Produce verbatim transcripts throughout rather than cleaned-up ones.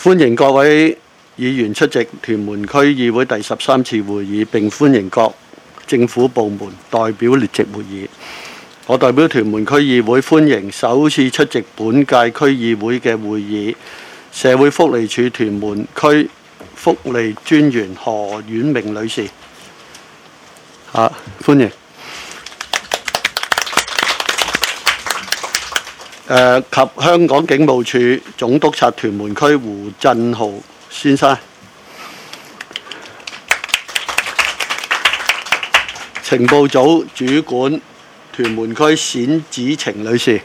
歡迎各位議員出席屯門區議會第十三次會議，並歡迎各政府部門代表列席會議。我代表屯門區議會歡迎首次出席本屆區議會嘅會議，社會福利署屯門區福利專員何婉明女士。啊，歡迎。誒及香港警務處總督察屯門區胡振豪先生，情報組主管屯門區冼子晴女士，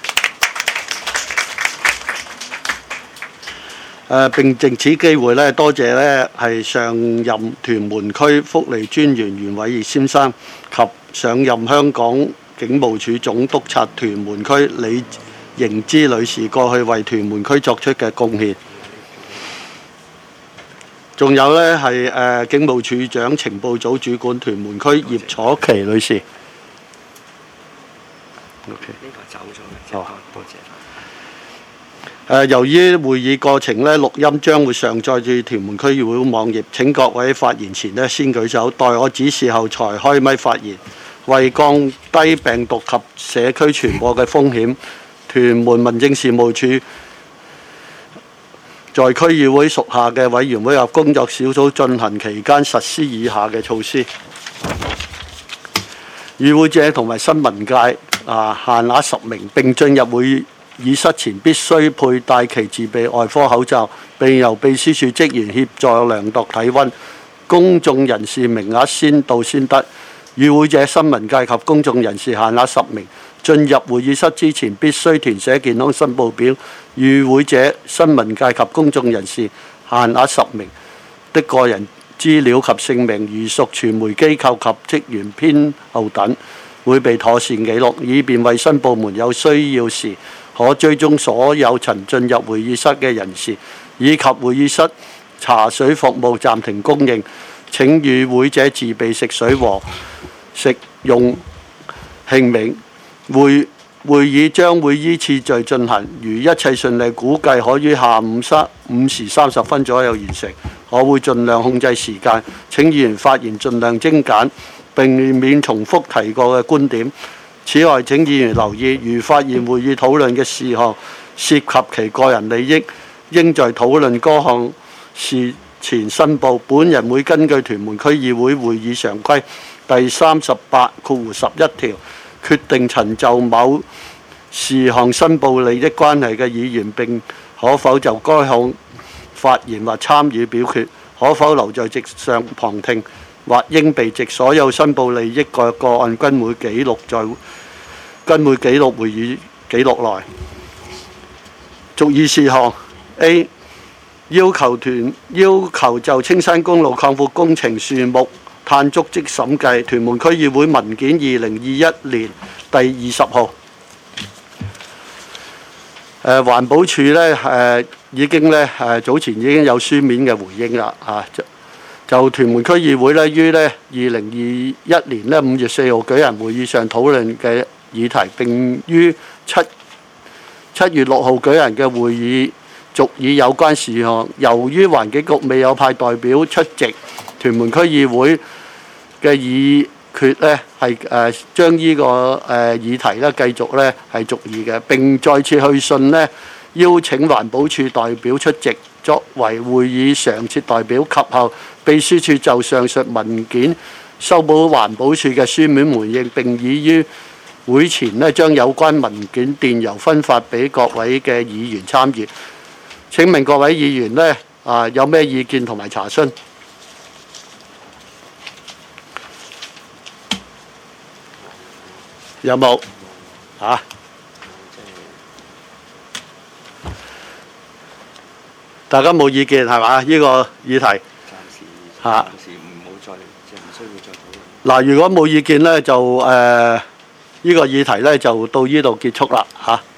誒並藉此機會咧，多謝咧係上任屯門區福利專員袁偉業先生及上任香港警務處總督察屯門區李盈芝女士過去為屯門區作出嘅貢獻，仲有呢係誒警務處長情報組主管屯門區葉楚琪女士。OK， 呢個走咗嘅，哦，多謝。誒，由於會議過程呢，錄音將會上載至屯門區議會網頁，請各位發言前呢先舉手，待我指示後才開咪發言，為降低病毒及社區傳播嘅風險。屯門民政事務處在區議會屬下嘅委員會及工作小組進行期間實施以下嘅措施：與會者同埋新聞界啊限額十名，並進入會議室前必須佩戴其自備外科口罩，並由秘書處職員協助量度體温。公眾人士名額先到先得。與會者、新聞界及公眾人士限額十名。進入會議室之前必須填寫健康申報表。與會者、新聞界及公眾人士限額十名的個人資料及姓名，如屬傳媒機構及職員編號等，會被妥善記錄，以便衛生部門有需要時可追蹤所有曾進入會議室嘅人士，以及會議室茶水服務暫停供應。請與會者自備食水和食用器皿。會會議將會依次序進行，如一切順利，估計可於下午三五時三十分左右完成。我會盡量控制時間，請議員發言盡量精簡，避免重複提過嘅觀點。此外，請議員留意，如發現會議討論嘅事項涉及其個人利益，應在討論該項事前申報。本人會根據屯門區議會會議常規第三十八括弧十一條，決定曾就某事項申報利益關係嘅議員，並可否就該項發言或參與表決，可否留在席上旁聽，或應被席。所有申報利益嘅個案均會記錄在均會記錄會議記錄內。注意事項 A 要求團要求就青山公路擴闊工程樹木碳足跡審計，屯門區議會文件二零二一年第二十號。誒、呃、環保署咧誒、呃、已經咧誒、呃、早前已經有書面嘅回應啦啊！就就屯門區議會咧於咧二零二一年咧五月四號舉行會議上討論嘅議題，並於七七月六號舉行嘅會議續議有關事項。由於環境局未有派代表出席，屯門區議會嘅議決咧係誒將呢個誒議題咧繼續咧係續議嘅，並再次去信咧邀請環保署代表出席，作為會議常設代表。及後秘書處就上述文件收補環保署嘅書面回應，並已於會前咧將有關文件電郵分發俾各位嘅議員參閱。請問各位議員咧啊有咩意見同埋查詢？有冇啊？大家冇意見係嘛？呢個議題嚇，暫時唔好再即係唔需要再討論。嗱，如果冇意見咧，就誒呢個議題咧就到呢度結束啦嚇。